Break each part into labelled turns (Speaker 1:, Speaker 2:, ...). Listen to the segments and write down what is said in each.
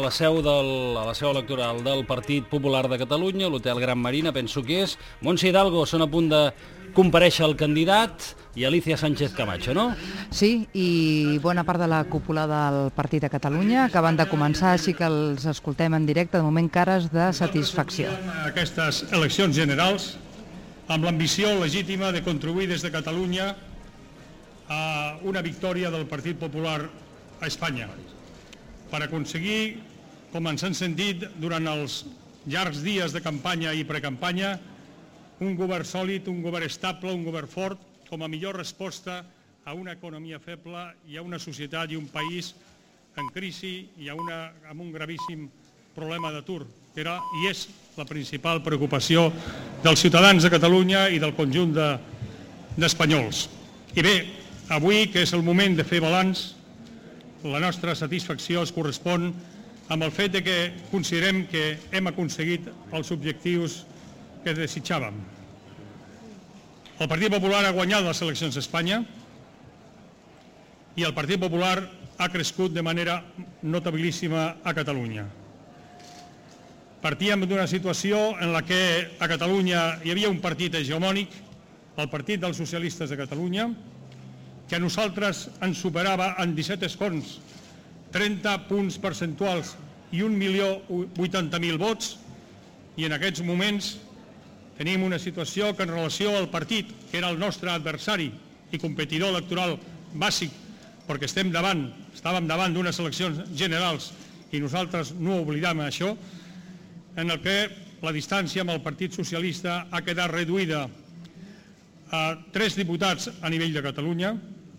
Speaker 1: a la seu electoral del Partit Popular de Catalunya, l'Hotel Gran Marina, penso que és. Montse Hidalgo, són a punt de comparèixer el candidat, i Alicia Sánchez Camacho, no?
Speaker 2: Sí, i bona part de la cúpula del Partit de Catalunya acaben de començar, així que els escoltem en directe, de moment cares de satisfacció.
Speaker 3: Aquestes eleccions generals amb l'ambició legítima de contribuir des de Catalunya a una victòria del Partit Popular a Espanya, per aconseguir, com ens han sentit durant els llargs dies de campanya i precampanya, un govern sòlid, un govern estable, un govern fort, com a millor resposta a una economia feble i a una societat i un país en crisi i amb un gravíssim problema d'atur, que era i és la principal preocupació dels ciutadans de Catalunya i del conjunt d'espanyols. I bé, avui, que és el moment de fer balanç, la nostra satisfacció es correspon amb el fet que considerem que hem aconseguit els objectius que desitjàvem. El Partit Popular ha guanyat les eleccions a Espanya i el Partit Popular ha crescut de manera notabilíssima a Catalunya. Partíem d'una situació en la que a Catalunya hi havia un partit hegemònic, el Partit dels Socialistes de Catalunya, que a nosaltres ens superava en 17 escons, 30 punts percentuals i 1.080.000 vots, i en aquests moments tenim una situació que en relació al partit, que era el nostre adversari i competidor electoral bàsic, perquè estàvem davant d'unes eleccions generals i nosaltres no oblidam això, en el que la distància amb el Partit Socialista ha quedat reduïda a 3 diputats a nivell de Catalunya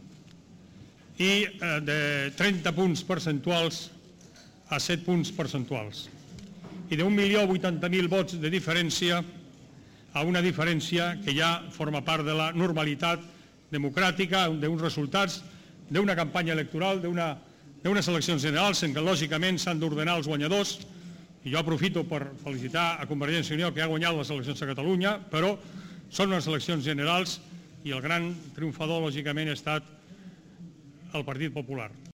Speaker 3: i de 30 punts percentuals a 7 punts percentuals. I de 1.080.000 vots de diferència a una diferència que ja forma part de la normalitat democràtica, d'uns resultats, d'una campanya electoral, d'unes eleccions generals en què lògicament s'han d'ordenar els guanyadors. I jo aprofito per felicitar a Convergència i Unió, que ha guanyat les eleccions a Catalunya, però són unes eleccions generals i el gran triomfador lògicament ha estat el Partit Popular.